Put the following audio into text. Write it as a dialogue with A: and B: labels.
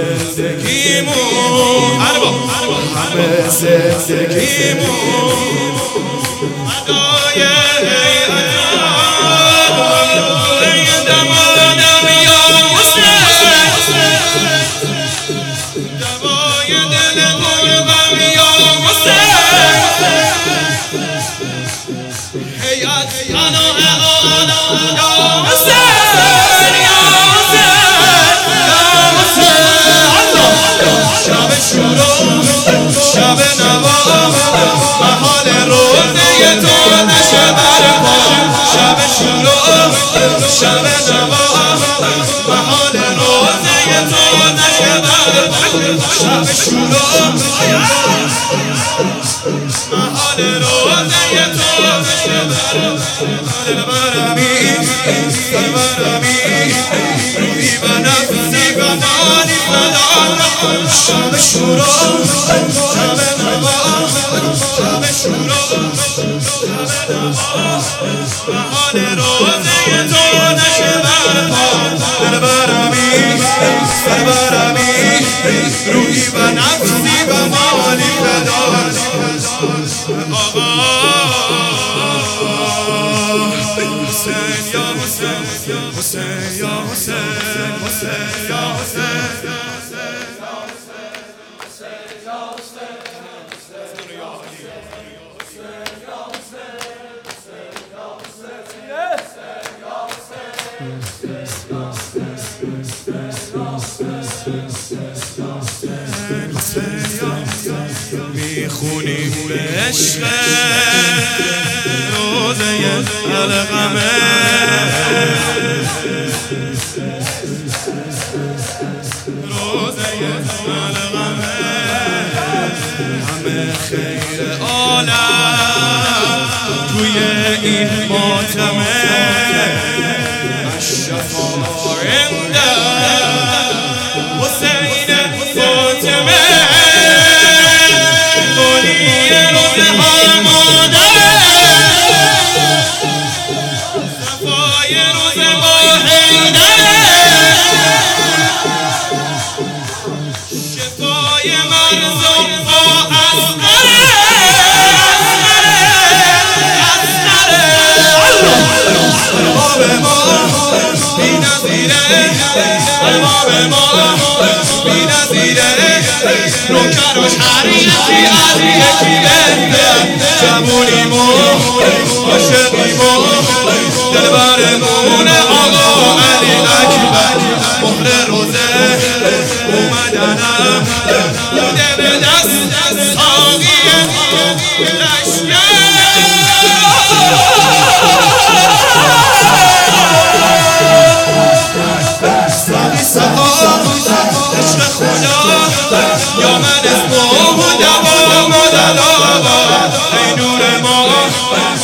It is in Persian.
A: زندگیمون همه زندگیمون شب نوا بهار روزه تو نشه برپا شب شروع شب نوا بهار روزه تو نشه برپا شب شروع بهار روزه تو نشه برپا روحی و نفسی و مالی فدان شب شروع شب نوا شب شروع شب نوا بهار روزه تو نشه برپا بربرمی روحی و نفسی و مالی فدان آقا حسین یا حسین حسین یا حسین حسین یا حسین میخونیم به عشق روزه القمه روزه القمه همه خیر عالم توی این ماتمه الشفا عنده حسین فاطمه نوکرش حریفی از یکی بنده جمونیمو عاشقیمو دلبرمون آقا علی اکبر مهر روزه اومدنم بوده به دست ساقی لشکر ساقی سقا عشق خدا یا من اسمه و دوام و دلاغا ای نور ما